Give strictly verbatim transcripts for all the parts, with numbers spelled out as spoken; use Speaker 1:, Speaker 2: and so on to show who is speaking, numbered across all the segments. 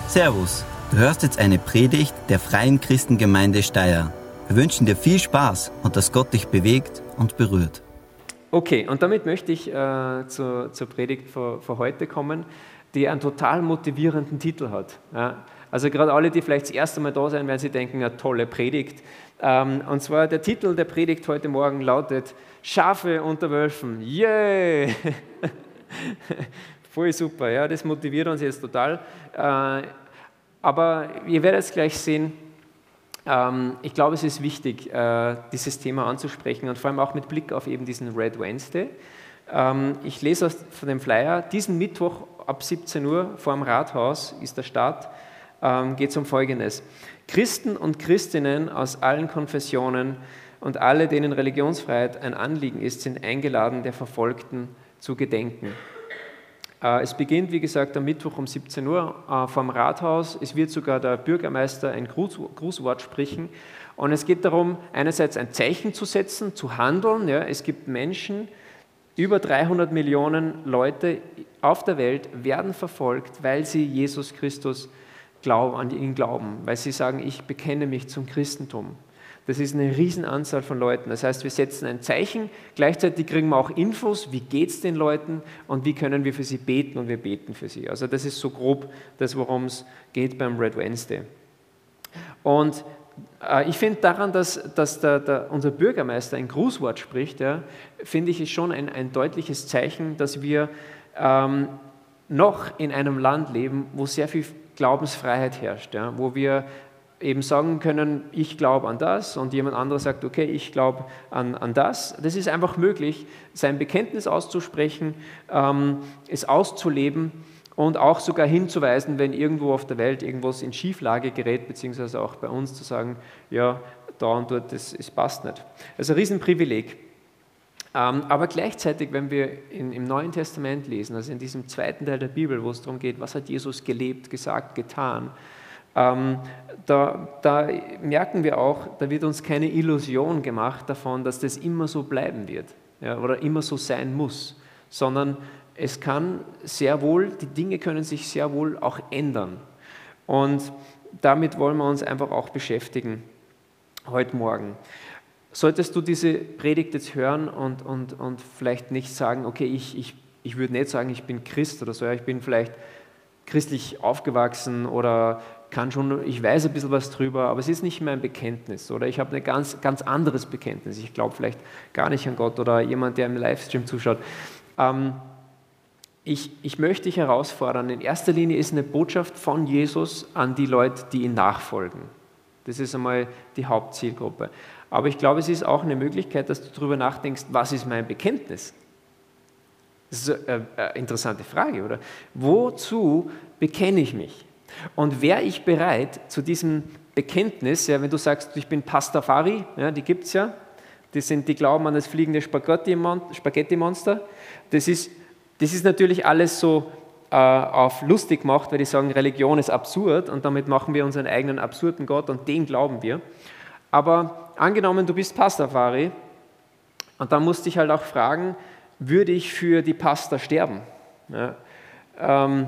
Speaker 1: Servus, du hörst jetzt eine Predigt der Freien Christengemeinde Steyr. Wir wünschen dir viel Spaß und dass Gott dich bewegt und berührt.
Speaker 2: Okay, und damit möchte ich äh, zu, zur Predigt für, für heute kommen, die einen total motivierenden Titel hat. Ja? Also gerade alle, die vielleicht das erste Mal da sind, werden sie denken, eine tolle Predigt. Ähm, und zwar der Titel der Predigt heute Morgen lautet Schafe unter Wölfen. Yay! Voll super, ja, das motiviert uns jetzt total. Äh, aber ihr werdet es gleich sehen, ähm, ich glaube, es ist wichtig, äh, dieses Thema anzusprechen und vor allem auch mit Blick auf eben diesen Red Wednesday. Ähm, ich lese aus von dem Flyer, diesen Mittwoch ab siebzehn Uhr vor dem Rathaus ist der Start, ähm, geht es um Folgendes. Christen und Christinnen aus allen Konfessionen und alle, denen Religionsfreiheit ein Anliegen ist, sind eingeladen, der Verfolgten zu gedenken. Es beginnt, wie gesagt, am Mittwoch um siebzehn Uhr äh, vom Rathaus. Es wird sogar der Bürgermeister ein Gruß, Grußwort sprechen. Und es geht darum, einerseits ein Zeichen zu setzen, zu handeln. Ja. Es gibt Menschen, über dreihundert Millionen Leute auf der Welt werden verfolgt, weil sie Jesus Christus glauben, an ihn glauben, weil sie sagen, ich bekenne mich zum Christentum. Das ist eine Riesenanzahl von Leuten. Das heißt, wir setzen ein Zeichen, gleichzeitig kriegen wir auch Infos, wie geht es den Leuten und wie können wir für sie beten und wir beten für sie. Also das ist so grob das, worum es geht beim Red Wednesday. Und äh, ich finde daran, dass, dass der, der, unser Bürgermeister ein Grußwort spricht, ja, finde ich, ist schon ein, ein deutliches Zeichen, dass wir ähm, noch in einem Land leben, wo sehr viel Glaubensfreiheit herrscht, ja, wo wir eben sagen können, ich glaube an das und jemand anderes sagt, okay, ich glaube an, an das. Das ist einfach möglich, sein Bekenntnis auszusprechen, ähm, es auszuleben und auch sogar hinzuweisen, wenn irgendwo auf der Welt irgendwas in Schieflage gerät, beziehungsweise auch bei uns zu sagen, ja, da und dort, das, das passt nicht. Also ein Riesenprivileg. Ähm, aber gleichzeitig, wenn wir in, im Neuen Testament lesen, also in diesem zweiten Teil der Bibel, wo es darum geht, was hat Jesus gelebt, gesagt, getan, Ähm, da, da merken wir auch, da wird uns keine Illusion gemacht davon, dass das immer so bleiben wird, ja, oder immer so sein muss, sondern es kann sehr wohl, die Dinge können sich sehr wohl auch ändern. Und damit wollen wir uns einfach auch beschäftigen heute Morgen. Solltest du diese Predigt jetzt hören und, und, und vielleicht nicht sagen, okay, ich, ich, ich würde nicht sagen, ich bin Christ oder so, ja, ich bin vielleicht christlich aufgewachsen oder kann schon, ich weiß ein bisschen was drüber, aber es ist nicht mein Bekenntnis oder ich habe ein ganz, ganz anderes Bekenntnis. Ich glaube vielleicht gar nicht an Gott oder jemand, der im Livestream zuschaut. Ähm, ich, ich möchte dich herausfordern, in erster Linie ist eine Botschaft von Jesus an die Leute, die ihn nachfolgen. Das ist einmal die Hauptzielgruppe. Aber ich glaube, es ist auch eine Möglichkeit, dass du darüber nachdenkst, was ist mein Bekenntnis? Das ist eine, eine interessante Frage, oder? Wozu bekenne ich mich? Und wäre ich bereit zu diesem Bekenntnis, ja, wenn du sagst, ich bin Pastafari, ja, die gibt es ja, die, sind, die glauben an das fliegende Spaghetti-Monster, das ist, das ist natürlich alles so äh, auf lustig gemacht, weil die sagen, Religion ist absurd und damit machen wir unseren eigenen absurden Gott und den glauben wir. Aber angenommen, du bist Pastafari und dann musst du dich halt auch fragen, würde ich für die Pasta sterben? Ja, ähm,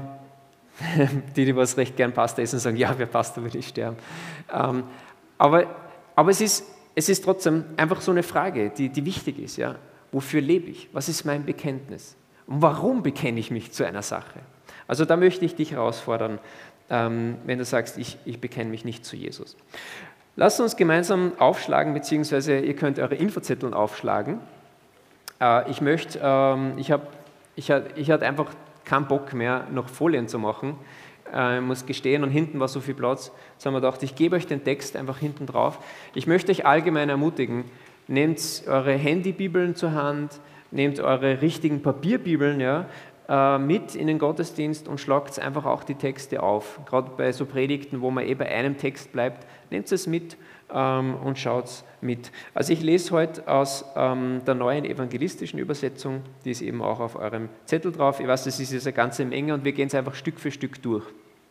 Speaker 2: die, die was recht gern Pasta essen, sagen, ja, wer Pasta würde ich sterben. Ähm, aber aber es, ist, es ist trotzdem einfach so eine Frage, die, die wichtig ist. Ja? Wofür lebe ich? Was ist mein Bekenntnis? Und warum bekenne ich mich zu einer Sache? Also da möchte ich dich herausfordern, ähm, wenn du sagst, ich, ich bekenne mich nicht zu Jesus. Lasst uns gemeinsam aufschlagen, beziehungsweise ihr könnt eure Infozettel aufschlagen. Äh, ich möchte, ähm, ich habe ich hat, ich hatte einfach keinen Bock mehr, noch Folien zu machen. Äh, ich muss gestehen, und hinten war so viel Platz. Jetzt haben wir gedacht, ich gebe euch den Text einfach hinten drauf. Ich möchte euch allgemein ermutigen, nehmt eure Handybibeln zur Hand, nehmt eure richtigen Papierbibeln ja, äh, mit in den Gottesdienst und schlagt einfach auch die Texte auf. Gerade bei so Predigten, wo man eh bei einem Text bleibt, nehmt es mit ähm, und schaut mit. Also ich lese heute aus ähm, der neuen evangelistischen Übersetzung, die ist eben auch auf eurem Zettel drauf. Ich weiß, das ist jetzt eine ganze Menge und wir gehen es einfach Stück für Stück durch.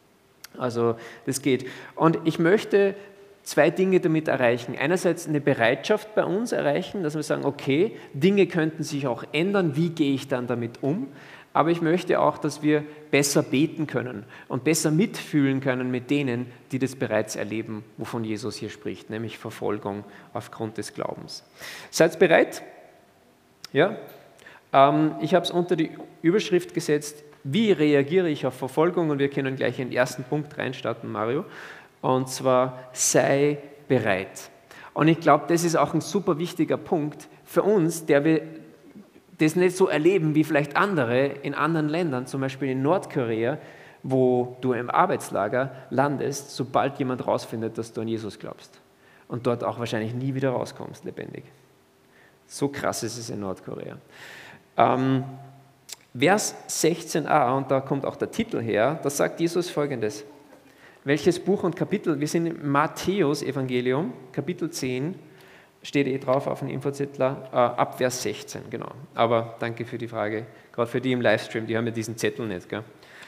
Speaker 2: Also das geht. Und ich möchte zwei Dinge damit erreichen. Einerseits eine Bereitschaft bei uns erreichen, dass wir sagen, okay, Dinge könnten sich auch ändern, wie gehe ich dann damit um? Aber ich möchte auch, dass wir besser beten können und besser mitfühlen können mit denen, die das bereits erleben, wovon Jesus hier spricht, nämlich Verfolgung aufgrund des Glaubens. Seid bereit? Ja? Ähm, ich habe es unter die Überschrift gesetzt, wie reagiere ich auf Verfolgung? Und wir können gleich in den ersten Punkt reinstarten, Mario. Und zwar, sei bereit. Und ich glaube, das ist auch ein super wichtiger Punkt für uns, der wir das nicht so erleben wie vielleicht andere in anderen Ländern, zum Beispiel in Nordkorea, wo du im Arbeitslager landest, sobald jemand rausfindet, dass du an Jesus glaubst und dort auch wahrscheinlich nie wieder rauskommst, lebendig. So krass ist es in Nordkorea. Ähm, Vers sechzehn a, und da kommt auch der Titel her, da sagt Jesus Folgendes. Welches Buch und Kapitel? Wir sind im Matthäus-Evangelium, Kapitel zehn, steht eh drauf auf dem Infozettler, äh, ab Vers sechzehn, genau. Aber danke für die Frage, gerade für die im Livestream, die haben ja diesen Zettel nicht, gell?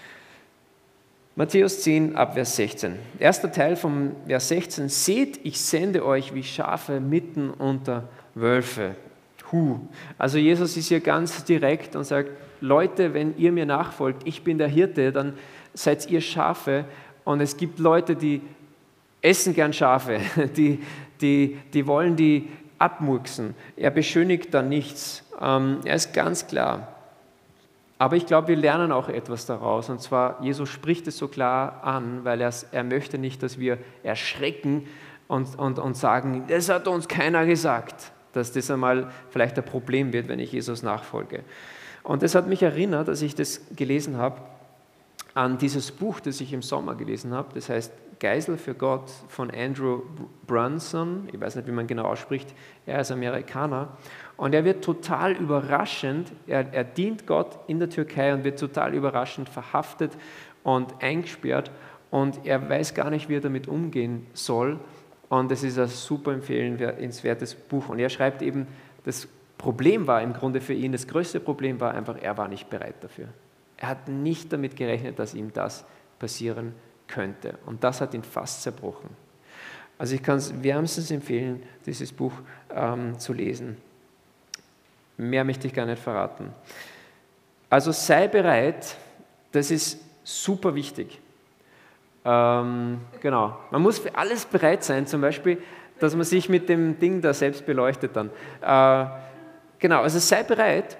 Speaker 2: Matthäus zehn, ab Vers sechzehn. Erster Teil vom Vers sechzehn. Seht, ich sende euch wie Schafe mitten unter Wölfe. Huh. Also Jesus ist hier ganz direkt und sagt, Leute, wenn ihr mir nachfolgt, ich bin der Hirte, dann seid ihr Schafe. Und es gibt Leute, die essen gern Schafe, die, die, die wollen die abmurksen. Er beschönigt da nichts. Ähm, er ist ganz klar. Aber ich glaube, wir lernen auch etwas daraus. Und zwar, Jesus spricht es so klar an, weil er, er möchte nicht, dass wir erschrecken und, und, und sagen, das hat uns keiner gesagt, dass das einmal vielleicht ein Problem wird, wenn ich Jesus nachfolge. Und das hat mich erinnert, als ich das gelesen habe, an dieses Buch, das ich im Sommer gelesen habe, das heißt Geisel für Gott von Andrew Brunson, ich weiß nicht, wie man genau ausspricht, er ist Amerikaner und er wird total überraschend, er, er dient Gott in der Türkei und wird total überraschend verhaftet und eingesperrt und er weiß gar nicht, wie er damit umgehen soll und es ist ein super empfehlenswertes Buch und er schreibt eben, das Problem war im Grunde für ihn, das größte Problem war einfach, er war nicht bereit dafür. Er hat nicht damit gerechnet, dass ihm das passieren könnte. Und das hat ihn fast zerbrochen. Also ich kann es wärmstens empfehlen, dieses Buch ähm, zu lesen. Mehr möchte ich gar nicht verraten. Also sei bereit, das ist super wichtig. Ähm, genau, man muss für alles bereit sein, zum Beispiel, dass man sich mit dem Ding da selbst beleuchtet dann. Äh, genau, also sei bereit,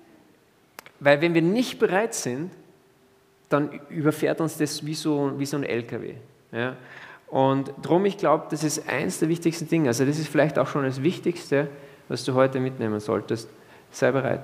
Speaker 2: weil wenn wir nicht bereit sind, dann überfährt uns das wie so, wie so ein L K W. Ja? Und darum, ich glaube, das ist eins der wichtigsten Dinge. Also das ist vielleicht auch schon das Wichtigste, was du heute mitnehmen solltest. Sei bereit.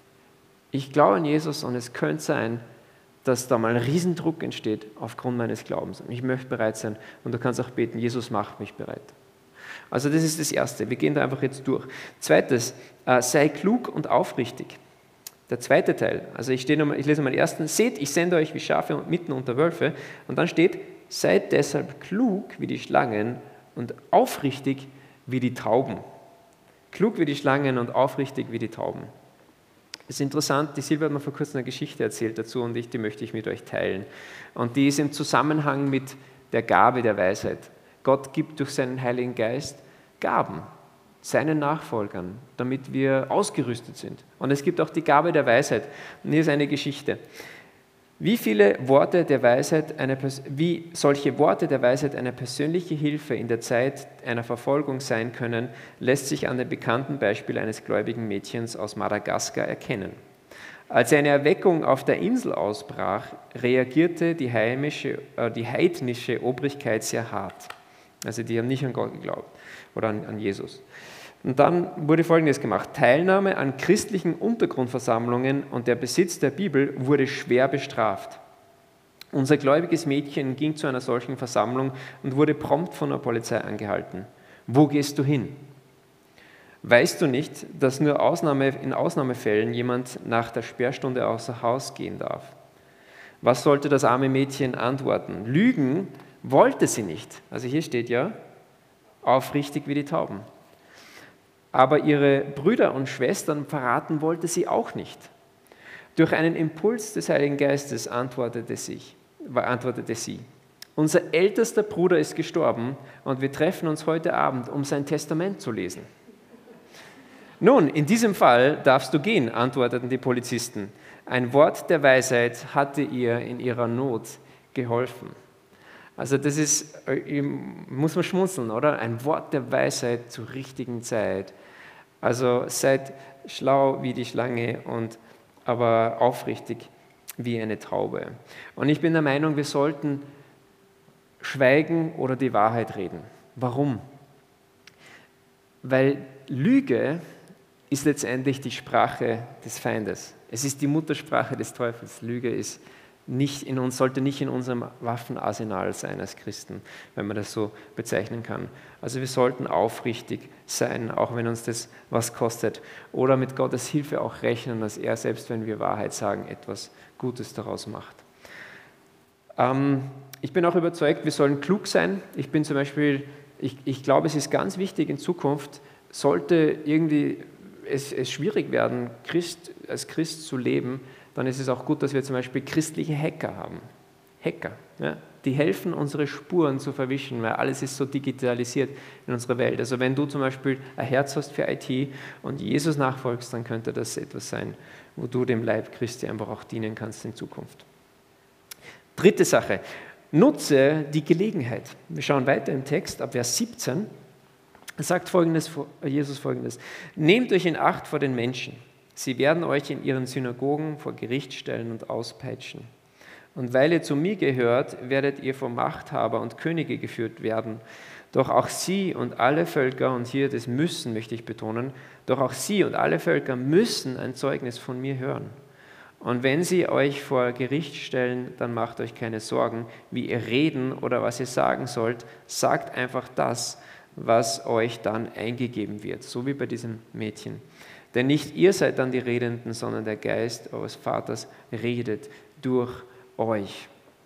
Speaker 2: Ich glaube an Jesus und es könnte sein, dass da mal ein Riesendruck entsteht aufgrund meines Glaubens. Und ich möchte bereit sein und du kannst auch beten, Jesus macht mich bereit. Also das ist das Erste. Wir gehen da einfach jetzt durch. Zweites, äh, sei klug und aufrichtig. Der zweite Teil, also ich, nochmal, ich lese mal den ersten, seht, ich sende euch wie Schafe mitten unter Wölfe und dann steht, seid deshalb klug wie die Schlangen und aufrichtig wie die Tauben. Klug wie die Schlangen und aufrichtig wie die Tauben. Das ist interessant, die Silvia hat mir vor kurzem eine Geschichte erzählt dazu und ich, die möchte ich mit euch teilen. Und die ist im Zusammenhang mit der Gabe der Weisheit. Gott gibt durch seinen Heiligen Geist Gaben seinen Nachfolgern, damit wir ausgerüstet sind. Und es gibt auch die Gabe der Weisheit. Und hier ist eine Geschichte. Wie viele Worte der Weisheit, eine, wie solche Worte der Weisheit eine persönliche Hilfe in der Zeit einer Verfolgung sein können, lässt sich an dem bekannten Beispiel eines gläubigen Mädchens aus Madagaskar erkennen. Als eine Erweckung auf der Insel ausbrach, reagierte die, heimische, äh, die heidnische Obrigkeit sehr hart. Also die haben nicht an Gott geglaubt oder an, an Jesus. Und dann wurde Folgendes gemacht. Teilnahme an christlichen Untergrundversammlungen und der Besitz der Bibel wurde schwer bestraft. Unser gläubiges Mädchen ging zu einer solchen Versammlung und wurde prompt von der Polizei angehalten. Wo gehst du hin? Weißt du nicht, dass nur Ausnahme, in Ausnahmefällen jemand nach der Sperrstunde außer Haus gehen darf? Was sollte das arme Mädchen antworten? Lügen wollte sie nicht. Also hier steht ja, aufrichtig wie die Tauben. Aber ihre Brüder und Schwestern verraten wollte sie auch nicht. Durch einen Impuls des Heiligen Geistes antwortete sie, antwortete sie, unser ältester Bruder ist gestorben und wir treffen uns heute Abend, um sein Testament zu lesen. Nun, in diesem Fall darfst du gehen, antworteten die Polizisten. ein Wort der Weisheit hatte ihr in ihrer Not geholfen. Also das ist, muss man schmunzeln, oder? Ein Wort der Weisheit zur richtigen Zeit. Also seid schlau wie die Schlange, und aber aufrichtig wie eine Taube. Und ich bin der Meinung, wir sollten schweigen oder die Wahrheit reden. Warum? Weil Lüge ist letztendlich die Sprache des Feindes. Es ist die Muttersprache des Teufels. Lüge ist nicht in uns, sollte nicht in unserem Waffenarsenal sein als Christen, wenn man das so bezeichnen kann. Also wir sollten aufrichtig sein, auch wenn uns das was kostet. Oder mit Gottes Hilfe auch rechnen, dass er, selbst wenn wir Wahrheit sagen, etwas Gutes daraus macht. Ähm, ich bin auch überzeugt, wir sollen klug sein. Ich bin zum Beispiel, ich, ich glaube, es ist ganz wichtig in Zukunft, sollte irgendwie es, es schwierig werden, Christ, als Christ zu leben, dann ist es auch gut, dass wir zum Beispiel christliche Hacker haben. Hacker, ja, die helfen, unsere Spuren zu verwischen, weil alles ist so digitalisiert in unserer Welt. Also wenn du zum Beispiel ein Herz hast für I T und Jesus nachfolgst, dann könnte das etwas sein, wo du dem Leib Christi einfach auch dienen kannst in Zukunft. Dritte Sache, nutze die Gelegenheit. Wir schauen weiter im Text, ab Vers siebzehn, sagt folgendes, Jesus folgendes: Nehmt euch in Acht vor den Menschen. Sie werden euch in ihren Synagogen vor Gericht stellen und auspeitschen. Und weil ihr zu mir gehört, werdet ihr vor Machthaber und Könige geführt werden. Doch auch sie und alle Völker, und hier das müssen möchte ich betonen, doch auch sie und alle Völker müssen ein Zeugnis von mir hören. Und wenn sie euch vor Gericht stellen, dann macht euch keine Sorgen, wie ihr reden oder was ihr sagen sollt. Sagt einfach das, was euch dann eingegeben wird, so wie bei diesem Mädchen. Denn nicht ihr seid dann die Redenden, sondern der Geist eures Vaters redet durch euch.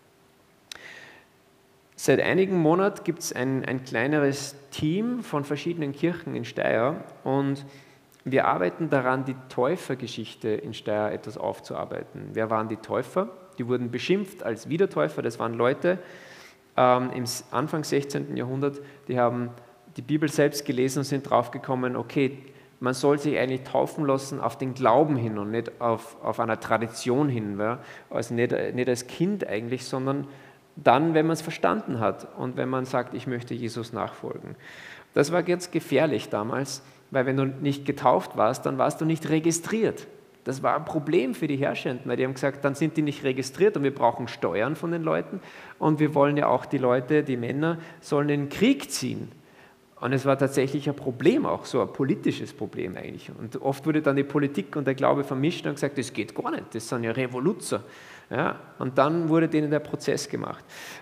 Speaker 2: Seit einigen Monaten gibt es ein, ein kleineres Team von verschiedenen Kirchen in Steyr, und wir arbeiten daran, die Täufergeschichte in Steyr etwas aufzuarbeiten. Wer waren die Täufer? Die wurden beschimpft als Wiedertäufer. Das waren Leute ähm, im Anfang sechzehnten Jahrhundert, die haben die Bibel selbst gelesen und sind draufgekommen, okay, man soll sich eigentlich taufen lassen auf den Glauben hin und nicht auf, auf einer Tradition hin. Ja? Also nicht, nicht als Kind eigentlich, sondern dann, wenn man es verstanden hat und wenn man sagt, ich möchte Jesus nachfolgen. Das war ganz gefährlich damals, weil wenn du nicht getauft warst, dann warst du nicht registriert. Das war ein Problem für die Herrschenden, weil die haben gesagt, dann sind die nicht registriert und wir brauchen Steuern von den Leuten und wir wollen ja auch die Leute, die Männer, sollen in den Krieg ziehen. Und es war tatsächlich ein Problem, auch so ein politisches Problem eigentlich. Und oft wurde dann die Politik und der Glaube vermischt und gesagt, das geht gar nicht, das sind ja Revoluzer. Ja, und dann wurde denen der Prozess gemacht.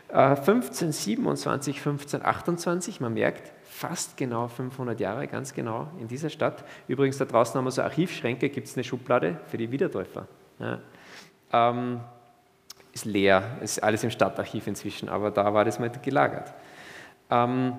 Speaker 2: fünfzehnhundertsiebenundzwanzig, fünfzehnhundertachtundzwanzig, man merkt, fast genau fünfhundert Jahre, ganz genau in dieser Stadt. Übrigens, da draußen haben wir so Archivschränke, gibt es eine Schublade für die Wiedertäufer. Ja, ähm, ist leer, ist alles im Stadtarchiv inzwischen, aber da war das mal gelagert. Ähm,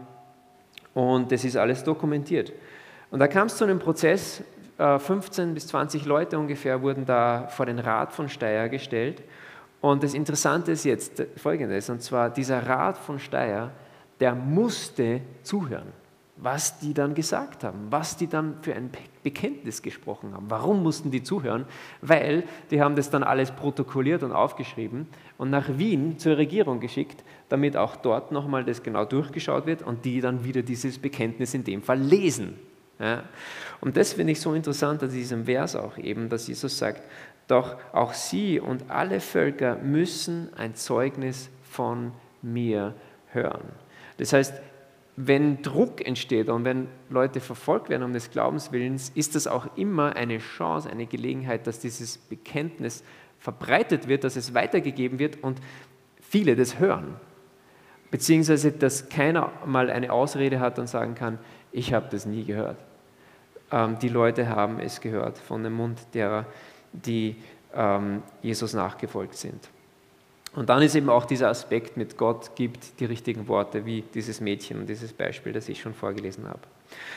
Speaker 2: Und das ist alles dokumentiert. Und da kam es zu einem Prozess, fünfzehn bis zwanzig Leute ungefähr wurden da vor den Rat von Steyr gestellt. Und das Interessante ist jetzt Folgendes, und zwar dieser Rat von Steyr, der musste zuhören, was die dann gesagt haben, was die dann für ein Bekenntnis gesprochen haben. Warum mussten die zuhören? Weil die haben das dann alles protokolliert und aufgeschrieben und nach Wien zur Regierung geschickt, damit auch dort nochmal das genau durchgeschaut wird und die dann wieder dieses Bekenntnis in dem Fall lesen. Ja. Und das finde ich so interessant an diesem Vers auch eben, dass Jesus sagt, doch auch sie und alle Völker müssen ein Zeugnis von mir hören. Das heißt, wenn Druck entsteht und wenn Leute verfolgt werden um des Glaubenswillens, ist das auch immer eine Chance, eine Gelegenheit, dass dieses Bekenntnis verbreitet wird, dass es weitergegeben wird und viele das hören. Beziehungsweise, dass keiner mal eine Ausrede hat und sagen kann, ich habe das nie gehört. Ähm, die Leute haben es gehört von dem Mund derer, die ähm, Jesus nachgefolgt sind. Und dann ist eben auch dieser Aspekt mit Gott gibt die richtigen Worte, wie dieses Mädchen und dieses Beispiel, das ich schon vorgelesen habe.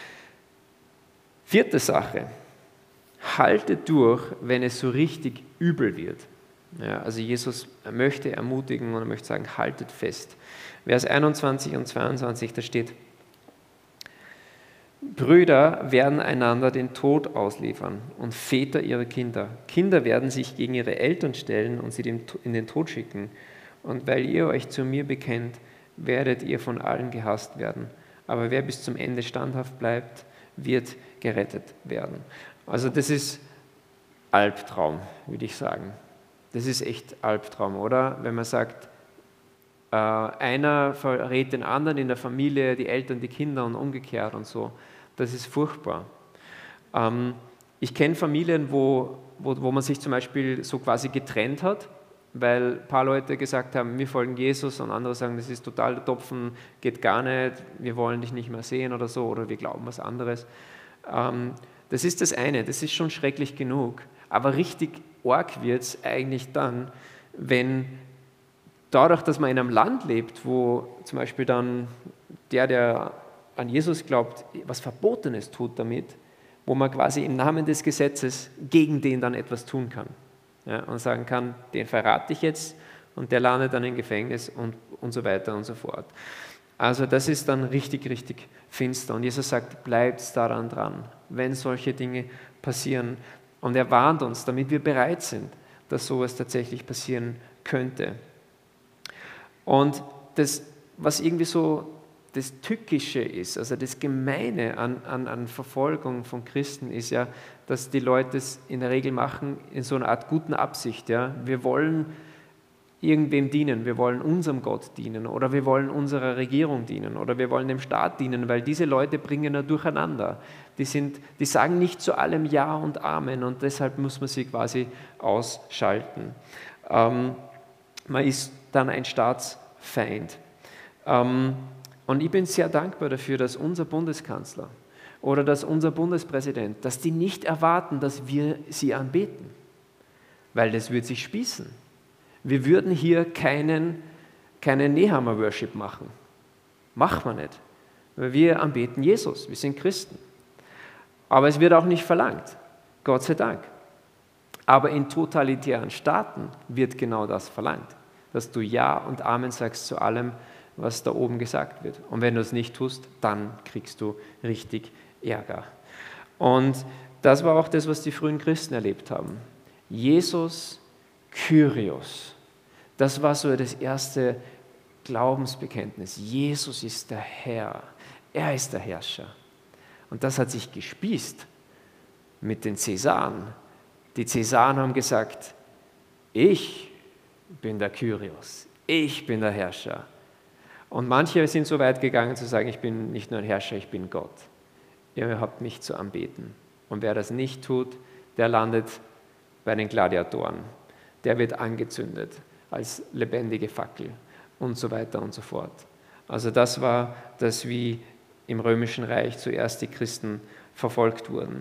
Speaker 2: Vierte Sache, halte durch, wenn es so richtig übel wird. Ja, also Jesus möchte ermutigen und er möchte sagen, haltet fest. Vers einundzwanzig und zweiundzwanzig, da steht, Brüder werden einander den Tod ausliefern und Väter ihre Kinder. Kinder werden sich gegen ihre Eltern stellen und sie in den Tod schicken. Und weil ihr euch zu mir bekennt, werdet ihr von allen gehasst werden. Aber wer bis zum Ende standhaft bleibt, wird gerettet werden. Also das ist Albtraum, würde ich sagen. Das ist echt Albtraum, oder? Wenn man sagt, äh, einer verrät den anderen in der Familie, die Eltern, die Kinder und umgekehrt und so. Das ist furchtbar. Ähm, ich kenne Familien, wo, wo, wo man sich zum Beispiel so quasi getrennt hat, weil ein paar Leute gesagt haben, wir folgen Jesus und andere sagen, das ist total der Topfen, geht gar nicht, wir wollen dich nicht mehr sehen oder so, oder wir glauben was anderes. Ähm, das ist das eine, das ist schon schrecklich genug, aber richtig arg wird es eigentlich dann, wenn dadurch, dass man in einem Land lebt, wo zum Beispiel dann der, der an Jesus glaubt, was Verbotenes tut damit, wo man quasi im Namen des Gesetzes gegen den dann etwas tun kann. Ja, und sagen kann, den verrate ich jetzt und der landet dann im Gefängnis und, und so weiter und so fort. Also das ist dann richtig, richtig finster. Und Jesus sagt, bleibt daran dran, wenn solche Dinge passieren. Und er warnt uns, damit wir bereit sind, dass sowas tatsächlich passieren könnte. Und das, was irgendwie so das Tückische ist, also das Gemeine an, an, an Verfolgung von Christen ist ja, dass die Leute es in der Regel machen in so einer Art guten Absicht. Ja? Wir wollen irgendwem dienen, wir wollen unserem Gott dienen oder wir wollen unserer Regierung dienen oder wir wollen dem Staat dienen, weil diese Leute bringen ja durcheinander. Die, sind, die sagen nicht zu allem Ja und Amen und deshalb muss man sie quasi ausschalten. Ähm, man ist dann ein Staatsfeind. Ähm, Und ich bin sehr dankbar dafür, dass unser Bundeskanzler oder dass unser Bundespräsident, dass die nicht erwarten, dass wir sie anbeten, weil das würde sich spießen. Wir würden hier keinen, keinen Nehammer-Worship machen. Machen wir nicht, weil wir anbeten Jesus, wir sind Christen. Aber es wird auch nicht verlangt, Gott sei Dank. Aber in totalitären Staaten wird genau das verlangt, dass du Ja und Amen sagst zu allem, was da oben gesagt wird. Und wenn du es nicht tust, dann kriegst du richtig Ärger. Und das war auch das, was die frühen Christen erlebt haben. Jesus Kyrios, das war so das erste Glaubensbekenntnis. Jesus ist der Herr, er ist der Herrscher. Und das hat sich gespießt mit den Cäsaren. Die Cäsaren haben gesagt, ich bin der Kyrios, ich bin der Herrscher. Und manche sind so weit gegangen zu sagen, ich bin nicht nur ein Herrscher, ich bin Gott. Ihr habt mich zu anbeten. Und wer das nicht tut, der landet bei den Gladiatoren. Der wird angezündet als lebendige Fackel und so weiter und so fort. Also das war das, wie im Römischen Reich zuerst die Christen verfolgt wurden.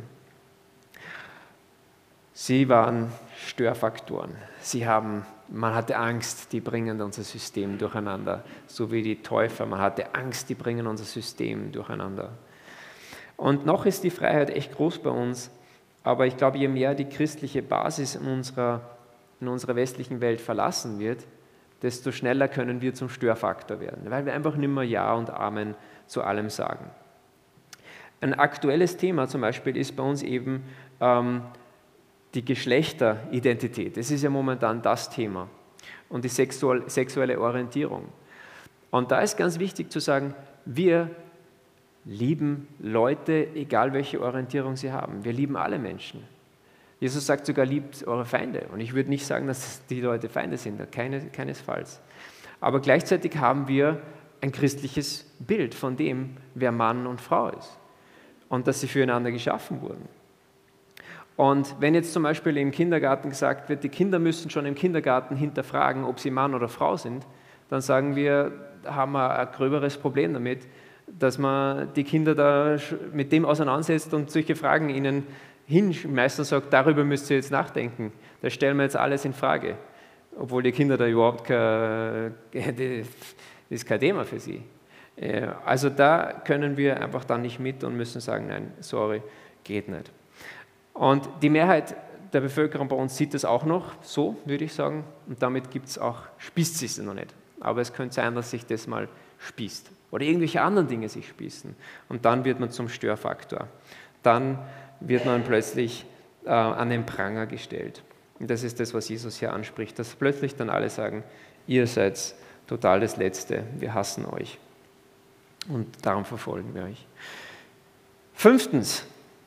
Speaker 2: Sie waren Störfaktoren. Sie haben, man hatte Angst, die bringen unser System durcheinander. So wie die Täufer, man hatte Angst, die bringen unser System durcheinander. Und noch ist die Freiheit echt groß bei uns, aber ich glaube, je mehr die christliche Basis in unserer, in unserer westlichen Welt verlassen wird, desto schneller können wir zum Störfaktor werden, weil wir einfach nicht mehr Ja und Amen zu allem sagen. Ein aktuelles Thema zum Beispiel ist bei uns eben ähm, die Geschlechteridentität. Das ist ja momentan das Thema und die sexuelle Orientierung. Und da ist ganz wichtig zu sagen, wir lieben Leute, egal welche Orientierung sie haben. Wir lieben alle Menschen. Jesus sagt sogar, liebt eure Feinde. Und ich würde nicht sagen, dass die Leute Feinde sind, keine, keinesfalls. Aber gleichzeitig haben wir ein christliches Bild von dem, wer Mann und Frau ist und dass sie füreinander geschaffen wurden. Und wenn jetzt zum Beispiel im Kindergarten gesagt wird, die Kinder müssen schon im Kindergarten hinterfragen, ob sie Mann oder Frau sind, dann sagen wir, haben wir ein gröberes Problem damit, dass man die Kinder da mit dem auseinandersetzt und solche Fragen ihnen hinschmeißt und sagt, darüber müsst ihr jetzt nachdenken. Da stellen wir jetzt alles in Frage, obwohl die Kinder da überhaupt kein, das ist kein Thema für sie. Also da können wir einfach dann nicht mit und müssen sagen, nein, sorry, geht nicht. Und die Mehrheit der Bevölkerung bei uns sieht das auch noch so, würde ich sagen. Und damit gibt es auch, spießt es noch nicht. Aber es könnte sein, dass sich das mal spießt oder irgendwelche anderen Dinge sich spießen. Und dann wird man zum Störfaktor. Dann wird man plötzlich äh, an den Pranger gestellt. Und das ist das, was Jesus hier anspricht, dass plötzlich dann alle sagen, ihr seid total das Letzte, wir hassen euch. Und darum verfolgen wir euch. Fünftens,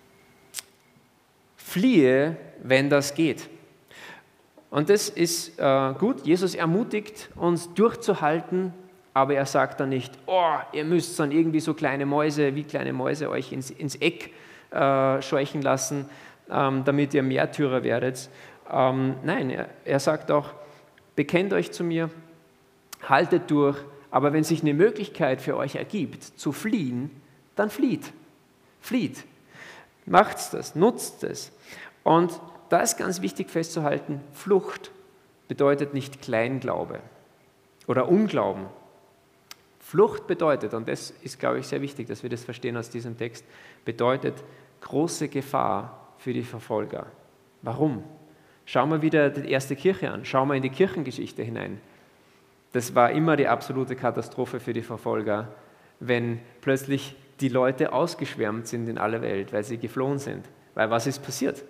Speaker 2: fliehe, wenn das geht. Und das ist äh, gut. Jesus ermutigt uns durchzuhalten, aber er sagt dann nicht, oh, ihr müsst dann irgendwie so kleine Mäuse, wie kleine Mäuse euch ins, ins Eck äh, scheuchen lassen, ähm, damit ihr Märtyrer werdet. Ähm, nein, er, er sagt auch, bekennt euch zu mir, haltet durch, aber wenn sich eine Möglichkeit für euch ergibt, zu fliehen, dann flieht. Flieht. Macht's das, nutzt es. Und da ist ganz wichtig festzuhalten, Flucht bedeutet nicht Kleinglaube oder Unglauben. Flucht bedeutet, und das ist, glaube ich, sehr wichtig, dass wir das verstehen aus diesem Text, bedeutet große Gefahr für die Verfolger. Warum? Schauen wir wieder die erste Kirche an, schauen wir in die Kirchengeschichte hinein. Das war immer die absolute Katastrophe für die Verfolger, wenn plötzlich die Leute ausgeschwärmt sind in aller Welt, weil sie geflohen sind. Weil was ist passiert?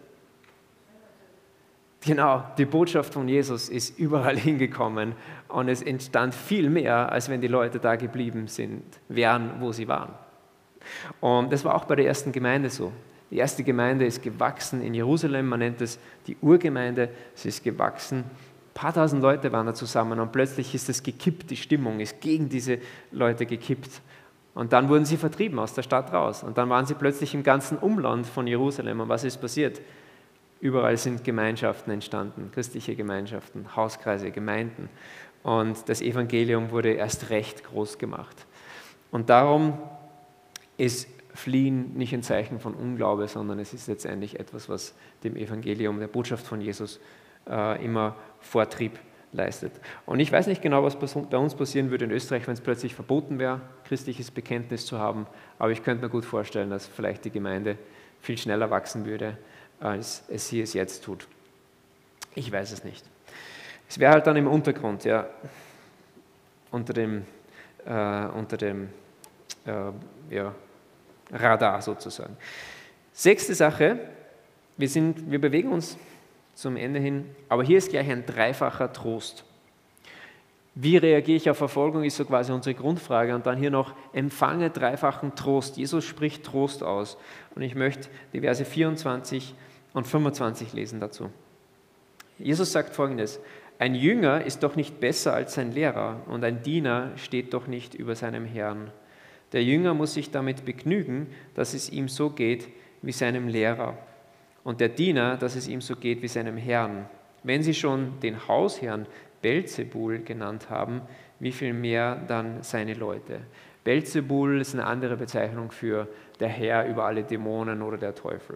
Speaker 2: Genau, die Botschaft von Jesus ist überall hingekommen und es entstand viel mehr, als wenn die Leute da geblieben sind, wären, wo sie waren. Und das war auch bei der ersten Gemeinde so. Die erste Gemeinde ist gewachsen in Jerusalem, man nennt es die Urgemeinde, sie ist gewachsen. Ein paar tausend Leute waren da zusammen und plötzlich ist es gekippt, die Stimmung ist gegen diese Leute gekippt. Und dann wurden sie vertrieben aus der Stadt raus und dann waren sie plötzlich im ganzen Umland von Jerusalem. Und was ist passiert? Überall sind Gemeinschaften entstanden, christliche Gemeinschaften, Hauskreise, Gemeinden. Und das Evangelium wurde erst recht groß gemacht. Und darum ist Fliehen nicht ein Zeichen von Unglaube, sondern es ist letztendlich etwas, was dem Evangelium, der Botschaft von Jesus äh, immer Vortrieb leistet. Und ich weiß nicht genau, was bei uns passieren würde in Österreich, wenn es plötzlich verboten wäre, christliches Bekenntnis zu haben. Aber ich könnte mir gut vorstellen, dass vielleicht die Gemeinde viel schneller wachsen würde, als es sie es jetzt tut. Ich weiß es nicht. Es wäre halt dann im Untergrund, ja, unter dem, äh, unter dem äh, ja, Radar sozusagen. Sechste Sache, wir, sind, wir bewegen uns zum Ende hin, aber hier ist gleich ein dreifacher Trost. Wie reagiere ich auf Verfolgung, ist so quasi unsere Grundfrage. Und dann hier noch, empfange dreifachen Trost. Jesus spricht Trost aus. Und ich möchte die Verse vierundzwanzig und fünfundzwanzig lesen dazu. Jesus sagt Folgendes: Ein Jünger ist doch nicht besser als sein Lehrer und ein Diener steht doch nicht über seinem Herrn. Der Jünger muss sich damit begnügen, dass es ihm so geht wie seinem Lehrer und der Diener, dass es ihm so geht wie seinem Herrn. Wenn sie schon den Hausherrn Belzebul genannt haben, wie viel mehr dann seine Leute. Belzebul ist eine andere Bezeichnung für der Herr über alle Dämonen oder der Teufel.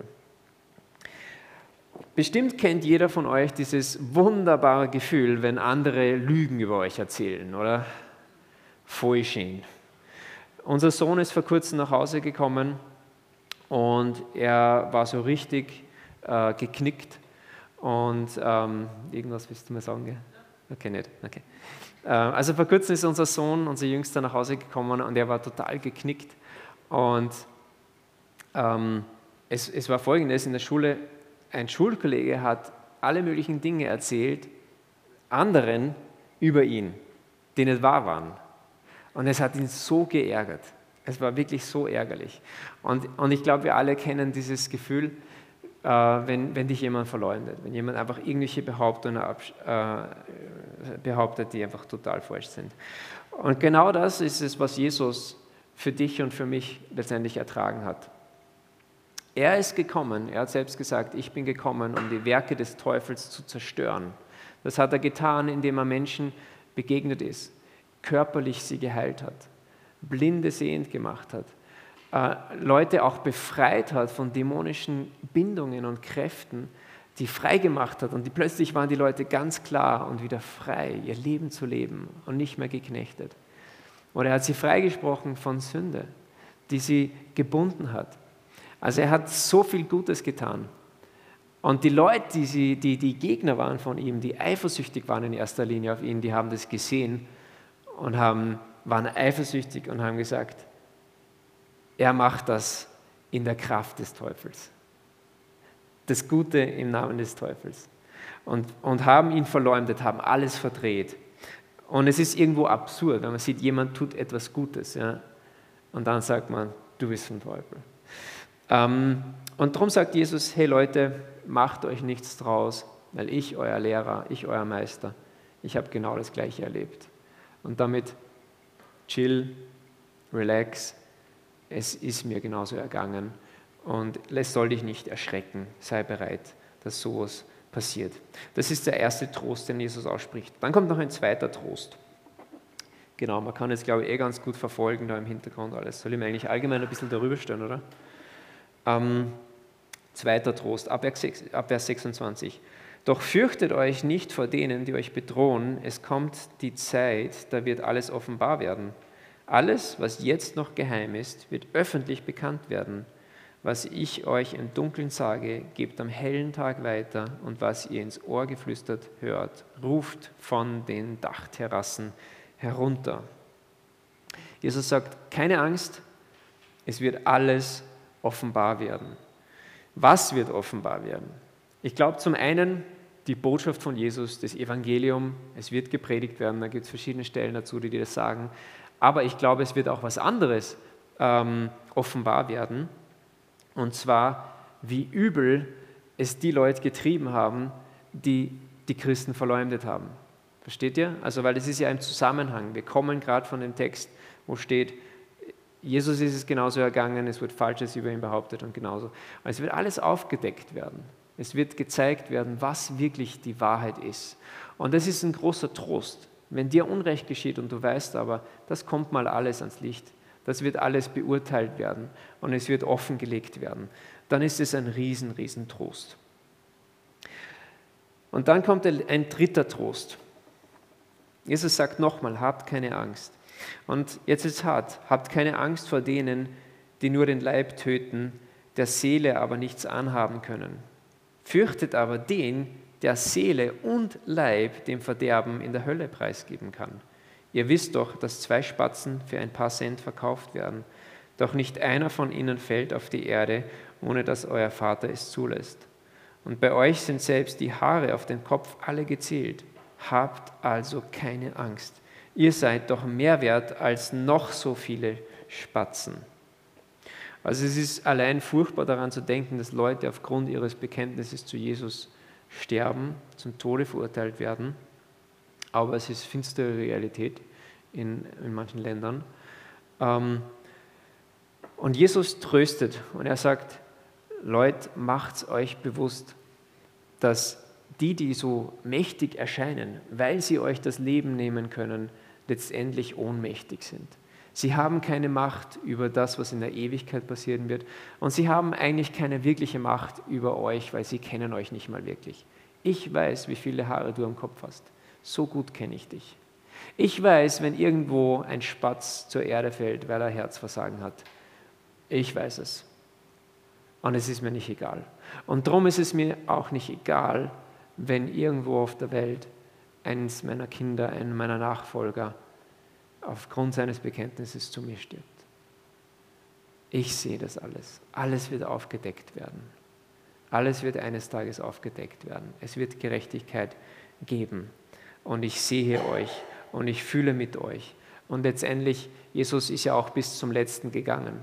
Speaker 2: Bestimmt kennt jeder von euch dieses wunderbare Gefühl, wenn andere Lügen über euch erzählen, oder? Voll schön. Unser Sohn ist vor kurzem nach Hause gekommen und er war so richtig äh, geknickt. Und ähm, irgendwas willst du mir sagen? Gell? Okay, nicht. Okay. Äh, also vor kurzem ist unser Sohn, unser Jüngster, nach Hause gekommen und er war total geknickt. Und ähm, es, es war Folgendes: In der Schule, ein Schulkollege hat alle möglichen Dinge erzählt, anderen über ihn, die nicht wahr waren. Und es hat ihn so geärgert. Es war wirklich so ärgerlich. Und, und ich glaube, wir alle kennen dieses Gefühl, äh, wenn, wenn dich jemand verleumdet, wenn jemand einfach irgendwelche Behauptungen äh, behauptet, die einfach total falsch sind. Und genau das ist es, was Jesus für dich und für mich letztendlich ertragen hat. Er ist gekommen, er hat selbst gesagt, ich bin gekommen, um die Werke des Teufels zu zerstören. Das hat er getan, indem er Menschen begegnet ist, körperlich sie geheilt hat, Blinde sehend gemacht hat, äh, Leute auch befreit hat von dämonischen Bindungen und Kräften, die frei gemacht hat und die, plötzlich waren die Leute ganz klar und wieder frei, ihr Leben zu leben und nicht mehr geknechtet. Oder er hat sie freigesprochen von Sünde, die sie gebunden hat. Also er hat so viel Gutes getan. Und die Leute, die, sie, die, die Gegner waren von ihm, die eifersüchtig waren in erster Linie auf ihn, die haben das gesehen und haben waren eifersüchtig und haben gesagt, er macht das in der Kraft des Teufels. Das Gute im Namen des Teufels. Und, und haben ihn verleumdet, haben alles verdreht. Und es ist irgendwo absurd, wenn man sieht, jemand tut etwas Gutes. Ja, und dann sagt man, du bist vom Teufel. Ähm, und darum sagt Jesus, hey Leute, macht euch nichts draus, weil ich, euer Lehrer, ich, euer Meister, ich habe genau das Gleiche erlebt. Und damit chill, relax, es ist mir genauso ergangen. Und es soll dich nicht erschrecken, sei bereit, dass sowas passiert. Das ist der erste Trost, den Jesus ausspricht. Dann kommt noch ein zweiter Trost. Genau, man kann jetzt, glaube ich, eh ganz gut verfolgen, da im Hintergrund alles. Soll ich mir eigentlich allgemein ein bisschen darüber stellen, oder? Ähm, zweiter Trost, ab Vers sechsundzwanzig. Doch fürchtet euch nicht vor denen, die euch bedrohen. Es kommt die Zeit, da wird alles offenbar werden. Alles, was jetzt noch geheim ist, wird öffentlich bekannt werden. Was ich euch im Dunkeln sage, gebt am hellen Tag weiter, und was ihr ins Ohr geflüstert hört, ruft von den Dachterrassen herunter. Jesus sagt, keine Angst, es wird alles offenbar werden. Was wird offenbar werden? Ich glaube zum einen die Botschaft von Jesus, das Evangelium, es wird gepredigt werden, da gibt es verschiedene Stellen dazu, die das sagen, aber ich glaube, es wird auch was anderes ähm, offenbar werden, und zwar, wie übel es die Leute getrieben haben, die die Christen verleumdet haben. Versteht ihr? Also, weil das ist ja im Zusammenhang. Wir kommen gerade von dem Text, wo steht, Jesus ist es genauso ergangen, es wird Falsches über ihn behauptet und genauso. Und es wird alles aufgedeckt werden. Es wird gezeigt werden, was wirklich die Wahrheit ist. Und das ist ein großer Trost. Wenn dir Unrecht geschieht und du weißt aber, das kommt mal alles ans Licht, das wird alles beurteilt werden und es wird offengelegt werden, dann ist es ein riesen, riesen Trost. Und dann kommt ein dritter Trost. Jesus sagt nochmal, habt keine Angst. Und jetzt ist es hart, habt keine Angst vor denen, die nur den Leib töten, der Seele aber nichts anhaben können. Fürchtet aber den, der Seele und Leib dem Verderben in der Hölle preisgeben kann. Ihr wisst doch, dass zwei Spatzen für ein paar Cent verkauft werden. Doch nicht einer von ihnen fällt auf die Erde, ohne dass euer Vater es zulässt. Und bei euch sind selbst die Haare auf den Kopf alle gezählt. Habt also keine Angst. Ihr seid doch mehr wert als noch so viele Spatzen. Also es ist allein furchtbar daran zu denken, dass Leute aufgrund ihres Bekenntnisses zu Jesus sterben, zum Tode verurteilt werden. Aber es ist finstere Realität in, in manchen Ländern. Ähm, und Jesus tröstet und er sagt, Leute, macht's euch bewusst, dass die, die so mächtig erscheinen, weil sie euch das Leben nehmen können, letztendlich ohnmächtig sind. Sie haben keine Macht über das, was in der Ewigkeit passieren wird. Und sie haben eigentlich keine wirkliche Macht über euch, weil sie kennen euch nicht mal wirklich. Ich weiß, wie viele Haare du am Kopf hast. So gut kenne ich dich. Ich weiß, wenn irgendwo ein Spatz zur Erde fällt, weil er Herzversagen hat. Ich weiß es. Und es ist mir nicht egal. Und darum ist es mir auch nicht egal, wenn irgendwo auf der Welt eines meiner Kinder, einer meiner Nachfolger aufgrund seines Bekenntnisses zu mir stirbt. Ich sehe das alles. Alles wird aufgedeckt werden. Alles wird eines Tages aufgedeckt werden. Es wird Gerechtigkeit geben. Und ich sehe euch und ich fühle mit euch. Und letztendlich, Jesus ist ja auch bis zum Letzten gegangen.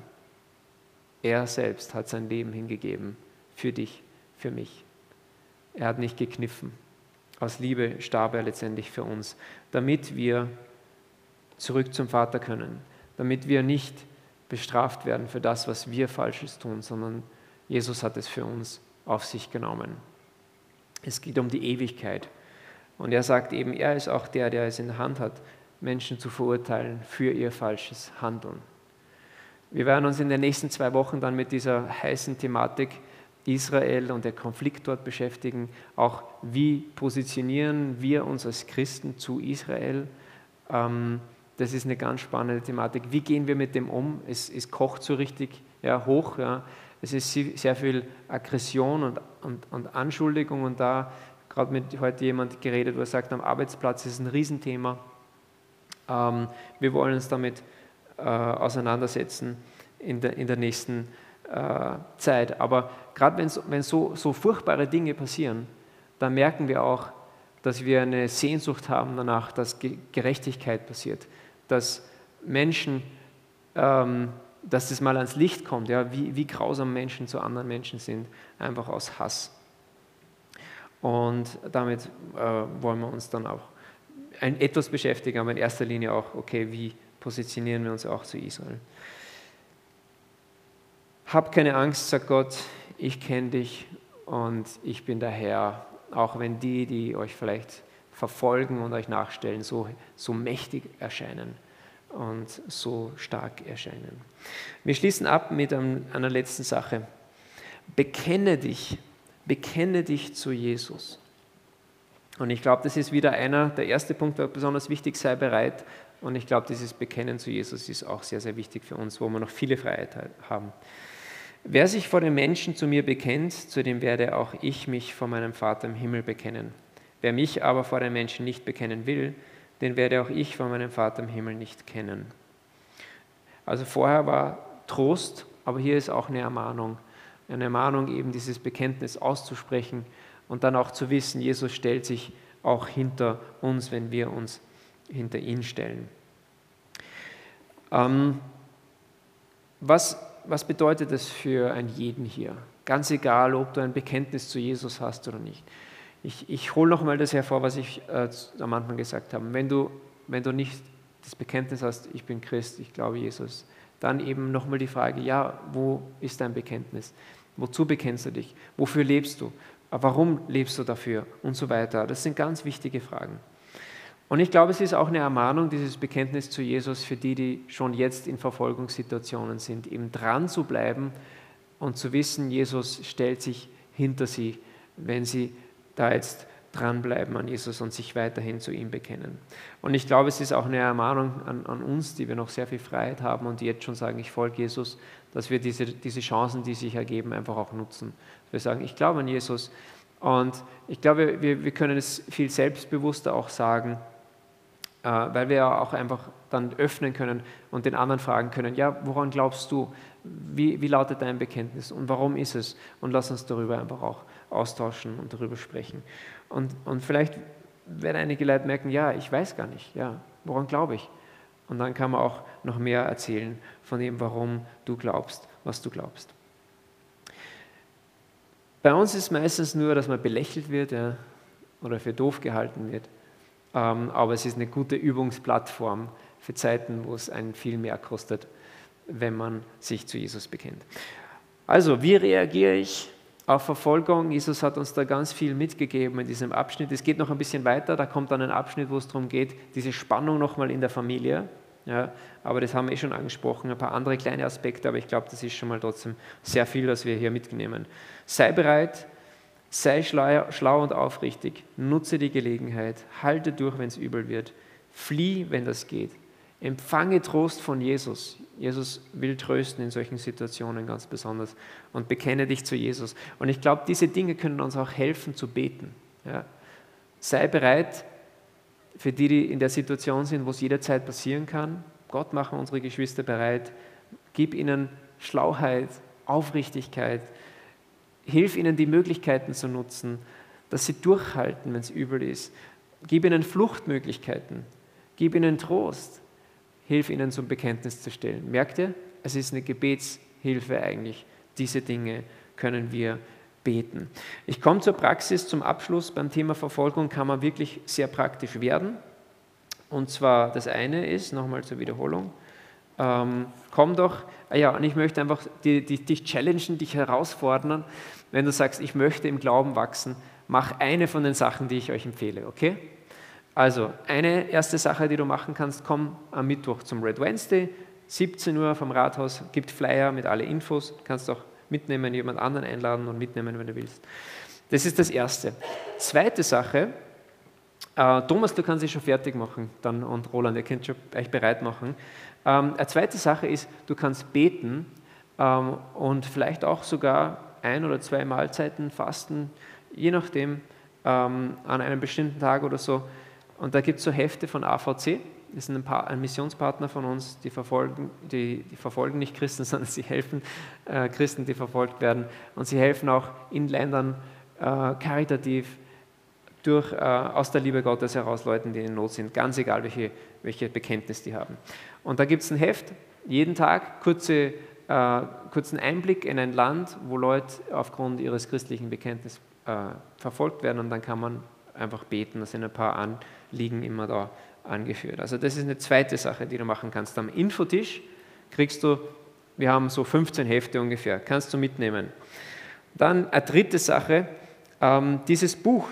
Speaker 2: Er selbst hat sein Leben hingegeben für dich, für mich. Er hat nicht gekniffen. Aus Liebe starb er letztendlich für uns, damit wir zurück zum Vater können, damit wir nicht bestraft werden für das, was wir Falsches tun, sondern Jesus hat es für uns auf sich genommen. Es geht um die Ewigkeit. Und er sagt eben, er ist auch der, der es in der Hand hat, Menschen zu verurteilen für ihr falsches Handeln. Wir werden uns in den nächsten zwei Wochen dann mit dieser heißen Thematik Israel und der Konflikt dort beschäftigen. Auch wie positionieren wir uns als Christen zu Israel? Das ist eine ganz spannende Thematik. Wie gehen wir mit dem um? Es, es kocht so richtig ja, hoch. Ja. Es ist sehr viel Aggression und, und, und Anschuldigung. Und da gerade mit heute jemand geredet, wo er sagt, am Arbeitsplatz ist es ein Riesenthema. Ähm, wir wollen uns damit äh, auseinandersetzen in der, in der nächsten äh, Zeit. Aber gerade wenn, wenn so, so furchtbare Dinge passieren, dann merken wir auch, dass wir eine Sehnsucht haben danach, dass Gerechtigkeit passiert, dass Menschen, ähm, dass das mal ans Licht kommt, ja, wie, wie grausam Menschen zu anderen Menschen sind, einfach aus Hass. Und damit äh, wollen wir uns dann auch ein, etwas beschäftigen, aber in erster Linie auch, okay, wie positionieren wir uns auch zu Israel. Hab keine Angst, sagt Gott, ich kenne dich und ich bin der Herr, auch wenn die, die euch vielleicht verfolgen und euch nachstellen, so, so mächtig erscheinen und so stark erscheinen. Wir schließen ab mit einem, einer letzten Sache. Bekenne dich, bekenne dich zu Jesus. Und ich glaube, das ist wieder einer, der erste Punkt war besonders wichtig, sei bereit. Und ich glaube, dieses Bekennen zu Jesus ist auch sehr, sehr wichtig für uns, wo wir noch viele Freiheit haben. Wer sich vor den Menschen zu mir bekennt, zu dem werde auch ich mich vor meinem Vater im Himmel bekennen. Wer mich aber vor den Menschen nicht bekennen will, den werde auch ich vor meinem Vater im Himmel nicht kennen. Also vorher war Trost, aber hier ist auch eine Ermahnung. Eine Ermahnung, eben dieses Bekenntnis auszusprechen und dann auch zu wissen, Jesus stellt sich auch hinter uns, wenn wir uns hinter ihn stellen. Ähm, was Was bedeutet das für einen jeden hier? Ganz egal, ob du ein Bekenntnis zu Jesus hast oder nicht. Ich, ich hole nochmal das hervor, was ich äh, am Anfang gesagt habe. Wenn du, wenn du nicht das Bekenntnis hast, ich bin Christ, ich glaube Jesus, dann eben nochmal die Frage, ja, wo ist dein Bekenntnis? Wozu bekennst du dich? Wofür lebst du? Warum lebst du dafür? Und so weiter. Das sind ganz wichtige Fragen. Und ich glaube, es ist auch eine Ermahnung, dieses Bekenntnis zu Jesus für die, die schon jetzt in Verfolgungssituationen sind, eben dran zu bleiben und zu wissen, Jesus stellt sich hinter sie, wenn sie da jetzt dranbleiben an Jesus und sich weiterhin zu ihm bekennen. Und ich glaube, es ist auch eine Ermahnung an, an uns, die wir noch sehr viel Freiheit haben und die jetzt schon sagen, ich folge Jesus, dass wir diese, diese Chancen, die sich ergeben, einfach auch nutzen. Wir sagen, ich glaube an Jesus und ich glaube, wir, wir können es viel selbstbewusster auch sagen, weil wir ja auch einfach dann öffnen können und den anderen fragen können, ja, woran glaubst du, wie, wie lautet dein Bekenntnis und warum ist es? Und lass uns darüber einfach auch austauschen und darüber sprechen. Und, und vielleicht werden einige Leute merken, ja, ich weiß gar nicht, ja, woran glaube ich? Und dann kann man auch noch mehr erzählen von dem, warum du glaubst, was du glaubst. Bei uns ist meistens nur, dass man belächelt wird, ja, oder für doof gehalten wird. Aber es ist eine gute Übungsplattform für Zeiten, wo es einen viel mehr kostet, wenn man sich zu Jesus bekennt. Also, wie reagiere ich auf Verfolgung? Jesus hat uns da ganz viel mitgegeben in diesem Abschnitt. Es geht noch ein bisschen weiter, da kommt dann ein Abschnitt, wo es darum geht, diese Spannung nochmal in der Familie. Ja, aber das haben wir eh schon angesprochen, ein paar andere kleine Aspekte, aber ich glaube, das ist schon mal trotzdem sehr viel, was wir hier mitnehmen. Sei bereit, sei schlau und aufrichtig, nutze die Gelegenheit, halte durch, wenn es übel wird, flieh, wenn das geht, empfange Trost von Jesus. Jesus will trösten in solchen Situationen ganz besonders und bekenne dich zu Jesus. Und ich glaube, diese Dinge können uns auch helfen zu beten. Ja. Sei bereit für die, die in der Situation sind, wo es jederzeit passieren kann. Gott, machen unsere Geschwister bereit, gib ihnen Schlauheit, Aufrichtigkeit, hilf ihnen, die Möglichkeiten zu nutzen, dass sie durchhalten, wenn es übel ist. Gib ihnen Fluchtmöglichkeiten, gib ihnen Trost, hilf ihnen zum Bekenntnis zu stellen. Merkt ihr? Es ist eine Gebetshilfe eigentlich. Diese Dinge können wir beten. Ich komme zur Praxis, zum Abschluss. Beim Thema Verfolgung kann man wirklich sehr praktisch werden. Und zwar das eine ist, nochmal zur Wiederholung, ähm, komm doch, ah ja, und ich möchte einfach die, die, dich challengen, dich herausfordern, wenn du sagst, ich möchte im Glauben wachsen, mach eine von den Sachen, die ich euch empfehle, okay? Also, eine erste Sache, die du machen kannst, komm am Mittwoch zum Red Wednesday, siebzehn Uhr vom Rathaus, gibt Flyer mit alle Infos, kannst auch mitnehmen, jemand anderen einladen und mitnehmen, wenn du willst. Das ist das Erste. Zweite Sache, äh, Thomas, du kannst dich schon fertig machen, dann, und Roland, ihr könnt schon euch bereit machen. Ähm, eine zweite Sache ist, du kannst beten ähm, und vielleicht auch sogar ein oder zwei Mahlzeiten fasten, je nachdem, ähm, an einem bestimmten Tag oder so. Und da gibt es so Hefte von A V C, Das sind ein, paar, ein Missionspartner von uns, die verfolgen, die, die verfolgen nicht Christen, sondern sie helfen äh, Christen, die verfolgt werden. Und sie helfen auch in Ländern äh, karitativ durch, äh, aus der Liebe Gottes heraus Leuten, die in Not sind, ganz egal, welche, welche Bekenntnis die haben. Und da gibt es ein Heft, jeden Tag, kurze, äh, kurzen Einblick in ein Land, wo Leute aufgrund ihres christlichen Bekenntnisses äh, verfolgt werden, und dann kann man einfach beten. Da sind ein paar Anliegen immer da angeführt. Also das ist eine zweite Sache, die du machen kannst. Am Infotisch kriegst du, wir haben so fünfzehn Hefte ungefähr, kannst du mitnehmen. Dann eine dritte Sache, ähm, dieses Buch,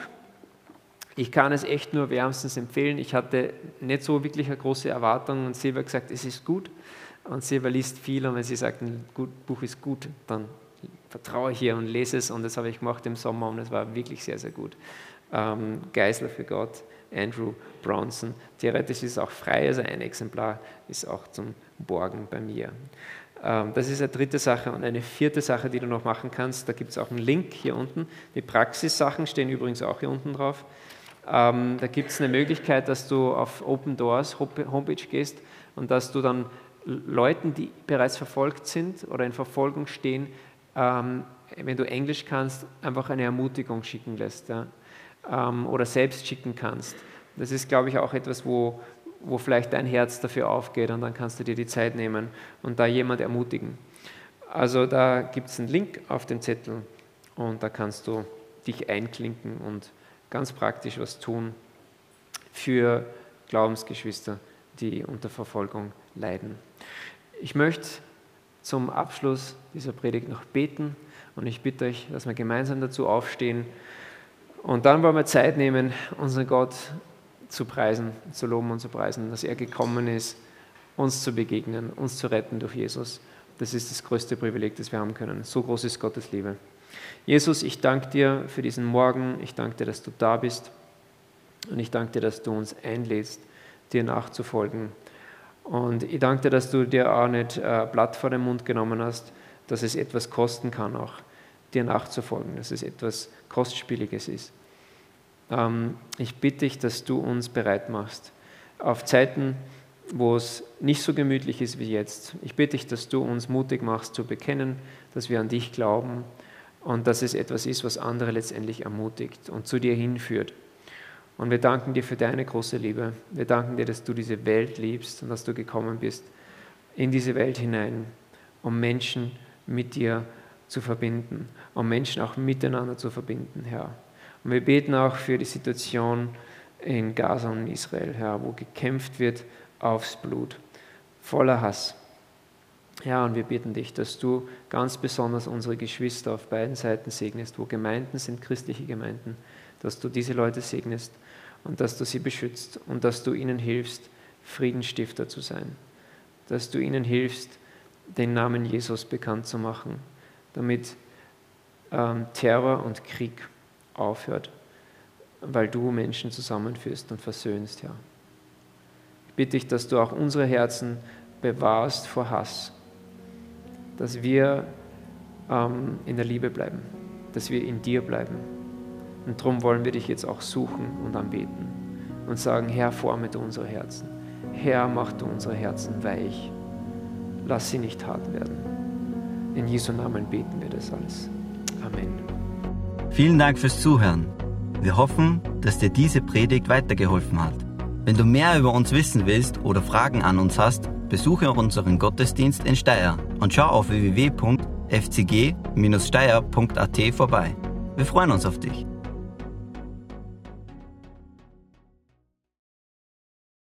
Speaker 2: ich kann es echt nur wärmstens empfehlen. Ich hatte nicht so wirklich eine große Erwartung und Silvia hat gesagt, es ist gut. Und Silvia liest viel, und wenn sie sagt, ein gut, Buch ist gut, dann vertraue ich ihr und lese es, und das habe ich gemacht im Sommer und es war wirklich sehr, sehr gut. Ähm, Geisler für Gott, Andrew Bronson. Theoretisch ist es auch frei, also ein Exemplar ist auch zum Borgen bei mir. Ähm, das ist eine dritte Sache. Und eine vierte Sache, die du noch machen kannst, da gibt es auch einen Link hier unten. Die Praxissachen stehen übrigens auch hier unten drauf. Ähm, da gibt es eine Möglichkeit, dass du auf Open Doors Homepage gehst und dass du dann Leuten, die bereits verfolgt sind oder in Verfolgung stehen, ähm, wenn du Englisch kannst, einfach eine Ermutigung schicken lässt, ja? ähm, oder selbst schicken kannst. Das ist, glaube ich, auch etwas, wo, wo vielleicht dein Herz dafür aufgeht, und dann kannst du dir die Zeit nehmen und da jemand ermutigen. Also da gibt es einen Link auf dem Zettel, und da kannst du dich einklinken und ganz praktisch was tun für Glaubensgeschwister, die unter Verfolgung leiden. Ich möchte zum Abschluss dieser Predigt noch beten, und ich bitte euch, dass wir gemeinsam dazu aufstehen, und dann wollen wir Zeit nehmen, unseren Gott zu preisen, zu loben und zu preisen, dass er gekommen ist, uns zu begegnen, uns zu retten durch Jesus. Das ist das größte Privileg, das wir haben können. So groß ist Gottes Liebe. Jesus, ich danke dir für diesen Morgen, ich danke dir, dass du da bist, und ich danke dir, dass du uns einlädst, dir nachzufolgen. Und ich danke dir, dass du dir auch nicht ein Blatt vor den Mund genommen hast, dass es etwas kosten kann, auch dir nachzufolgen, dass es etwas Kostspieliges ist. Ähm, ich bitte dich, dass du uns bereit machst, auf Zeiten, wo es nicht so gemütlich ist wie jetzt. Ich bitte dich, dass du uns mutig machst zu bekennen, dass wir an dich glauben, und dass es etwas ist, was andere letztendlich ermutigt und zu dir hinführt. Und wir danken dir für deine große Liebe. Wir danken dir, dass du diese Welt liebst und dass du gekommen bist in diese Welt hinein, um Menschen mit dir zu verbinden, um Menschen auch miteinander zu verbinden, Herr. Und wir beten auch für die Situation in Gaza und Israel, Herr, wo gekämpft wird aufs Blut, voller Hass. Ja, und wir bitten dich, dass du ganz besonders unsere Geschwister auf beiden Seiten segnest, wo Gemeinden sind, christliche Gemeinden, dass du diese Leute segnest und dass du sie beschützt und dass du ihnen hilfst, Friedensstifter zu sein, dass du ihnen hilfst, den Namen Jesus bekannt zu machen, damit ähm, Terror und Krieg aufhört, weil du Menschen zusammenführst und versöhnst, Herr. Ich bitte dich, dass du auch unsere Herzen bewahrst vor Hass, dass wir ähm, in der Liebe bleiben, dass wir in dir bleiben. Und darum wollen wir dich jetzt auch suchen und anbeten und sagen, Herr, forme du unsere Herzen. Herr, mach du unsere Herzen weich. Lass sie nicht hart werden. In Jesu Namen beten wir das alles. Amen.
Speaker 1: Vielen Dank fürs Zuhören. Wir hoffen, dass dir diese Predigt weitergeholfen hat. Wenn du mehr über uns wissen willst oder Fragen an uns hast, besuche unseren Gottesdienst in Steyr und schau auf w w w punkt f c g Bindestrich steyr punkt a t vorbei. Wir freuen uns auf dich.